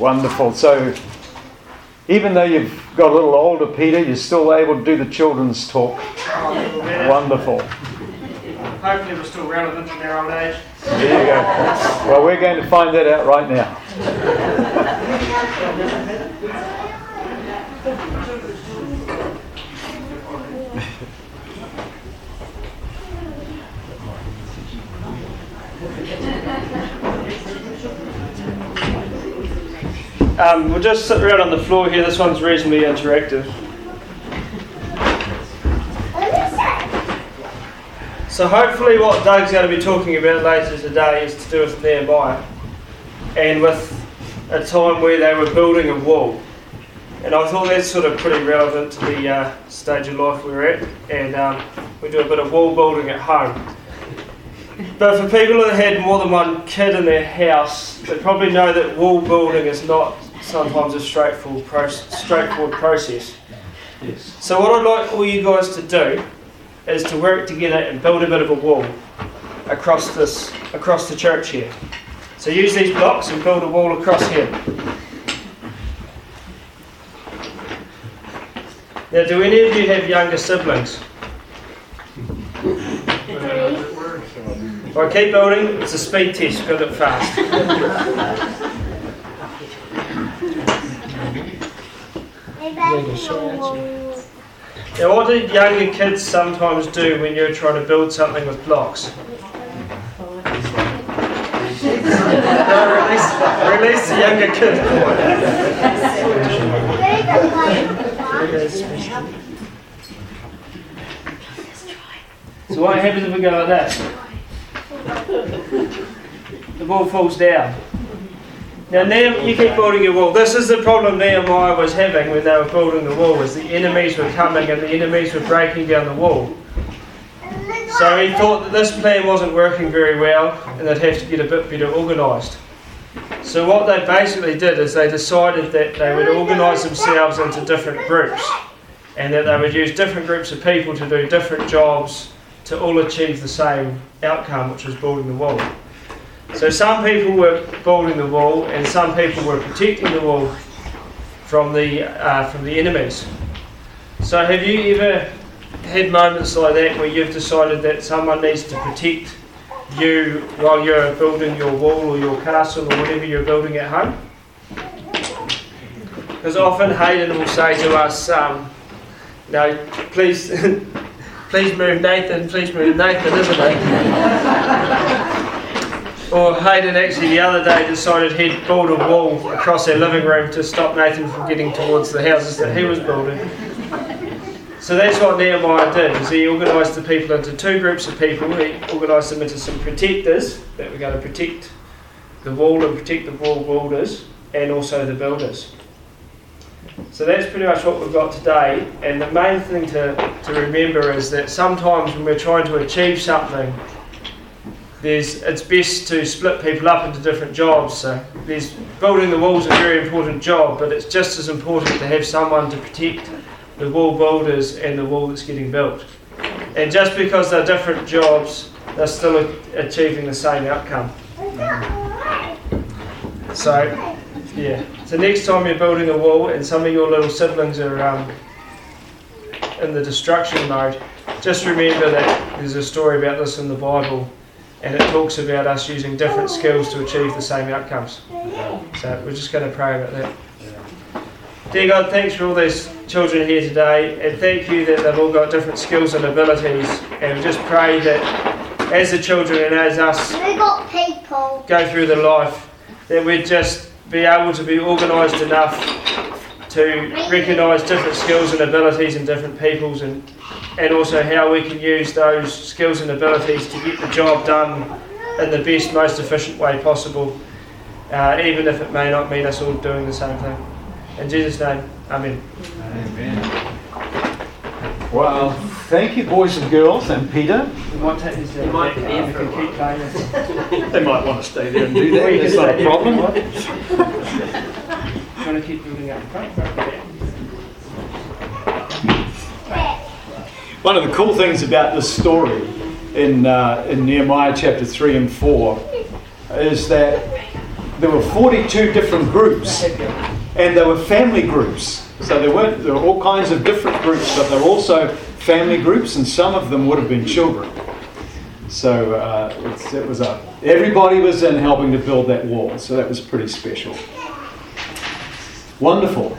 Wonderful. So, even though you've got a little older, Peter, you're still able to do the children's talk. Wonderful. Hopefully we're still relevant in our old age. There you go. Well, we're going to find that out right now. We'll just sit around on the floor here. This one's reasonably interactive. So hopefully what Doug's going to be talking about later today is to do with Nehemiah and with a time where they were building a wall. And I thought that's sort of pretty relevant to the stage of life we're at, and we do a bit of wall building at home. But for people that had more than one kid in their house, they probably know that wall building is not sometimes a straightforward process. Yes. So what I'd like all you guys to do is to work together and build a bit of a wall across the church here. So use these blocks and build a wall across here. Now, do any of you have younger siblings? Alright, keep building. It's a speed test. Build it fast. Now, what do younger kids sometimes do when you're trying to build something with blocks? Release the younger kid. So what happens if we go like that? The wall falls down. Now you keep building your wall. This is the problem Nehemiah was having when they were building the wall, was the enemies were coming and the enemies were breaking down the wall. So he thought that this plan wasn't working very well and they'd have to get a bit better organised. So what they basically did is they decided that they would organise themselves into different groups and that they would use different groups of people to do different jobs to all achieve the same outcome, which was building the wall. So some people were building the wall and some people were protecting the wall from the enemies. So have you ever had moments like that where you've decided that someone needs to protect you while you're building your wall or your castle or whatever you're building at home? Because often Hayden will say to us, no, please move Nathan, isn't it? Or Hayden actually the other day decided he'd build a wall across our living room to stop Nathan from getting towards the houses that he was building. So that's what Nehemiah did, is he organised the people into two groups of people. He organised them into some protectors that were going to protect the wall and protect the wall builders and also the builders. So that's pretty much what we've got today, and the main thing to remember is that sometimes when we're trying to achieve something, it's best to split people up into different jobs. So building the wall is a very important job, but it's just as important to have someone to protect the wall builders and the wall that's getting built. And just because they're different jobs, they're still achieving the same outcome. So, yeah. So next time you're building a wall and some of your little siblings are in the destruction mode, just remember that there's a story about this in the Bible, and it talks about us using different skills to achieve the same outcomes. So we're just going to pray about that. Dear God, thanks for all these children here today, and thank you that they've all got different skills and abilities, and we just pray that as the children and as us go through the life, that we'd just be able to be organised enough to recognise different skills and abilities in different peoples, and also how we can use those skills and abilities to get the job done in the best, most efficient way possible, even if it may not mean us all doing the same thing. In Jesus' name, Amen. Amen. Well, thank you, boys and girls, and Peter. We might take this down. might be here for a keep playing this. They might want to stay there and do that. That's not a problem. Trying to keep building up front. One of the cool things about this story in Nehemiah chapter 3 and 4 is that there were 42 different groups, and they were family groups. So there were all kinds of different groups, but they were also family groups, and some of them would have been children. So everybody was in helping to build that wall, so that was pretty special. Wonderful.